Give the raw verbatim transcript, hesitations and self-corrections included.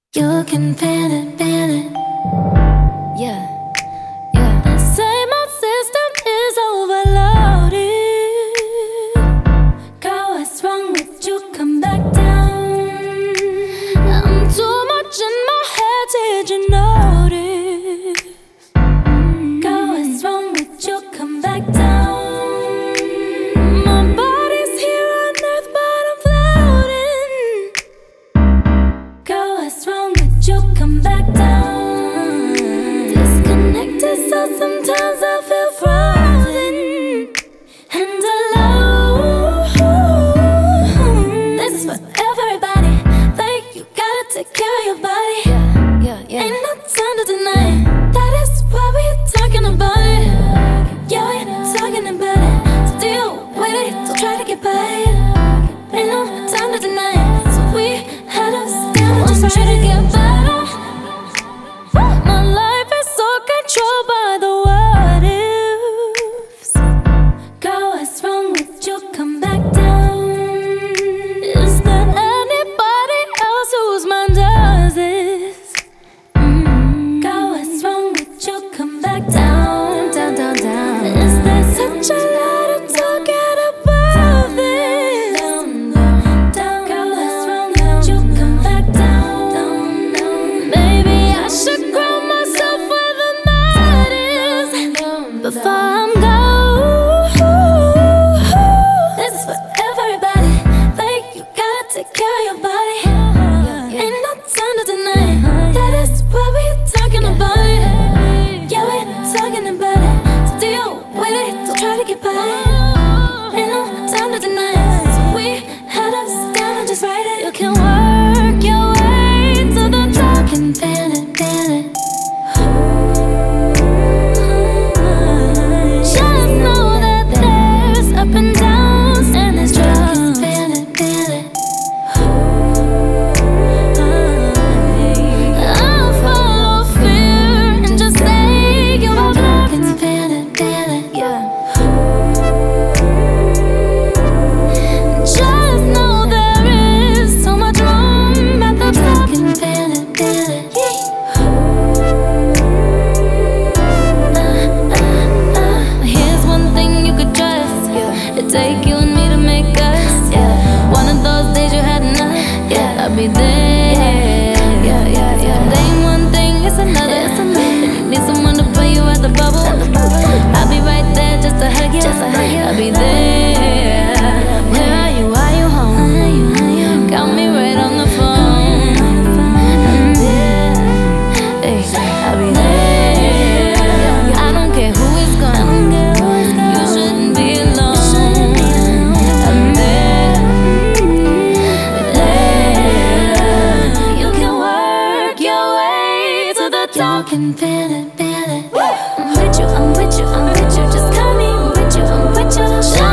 You can feel it, feel it. Yeah, yeah. They say my system is overloaded. Girl, what's wrong with you? Come back down. I'm too much in my head, did you notice? Girl, what's wrong with you? Come back down. My body's here on earth, but I'm floating. Girl, what's wrong with you? Come back down. Disconnected, so sometimes I feel frozen and alone. This is for everybody. Like, you gotta take care of your body. Yeah, yeah, yeah. Ain't no time to deny it. That is why we're talking about it. Yeah, we're talking about it. So deal with it, don't try to get by it. Ain't no time to deny it. So we had to stand and just try to get better. My life is so controlled by the what ifs. Girl, what's wrong with you? Come back down. Is there anybody else whose mind does this? Mm. Girl, what's wrong with you? Come back down, down, down, down. Is there such a lot of talking about this? Down, down, down. Girl, what's wrong with you? Come back down, down, down. Maybe I should ground myself where the night is before I'm gone. This is for everybody. Like, you gotta take care of your body. Ain't no time to deny it. That is why we're talking about it. Yeah, we're talking about it. So deal with it, don't try to get by it. Ain't no time to deny it. So we had to stand and just write it. You can work your way to the top and feel it, feel it. Just know that there's up and downs and there's drops. Feel it, feel it. I'll follow fear and just say you are black and feel it, feel it. Yeah. Just know there is so much room at the top and feel it, feel it. Here's one thing you could trust. It'd take you and me to make us. Yeah. One of those days you had enough. Yeah, I'll be there. Yeah, yeah, yeah. Name one thing, it's another. It's another. If you need someone to put you at the bubble, I'll be right there just to hug you. I'll be there. Where are you? Are you home? Got me right on the phone. I'm there. Hey, I'll be there. I don't care who is gone. You shouldn't be alone. I'm there. There. You can work your way to the top. You can feel it, feel it. I'm with you, I'm with you, I'm with you. Just call me, I'm with you, I'm with you.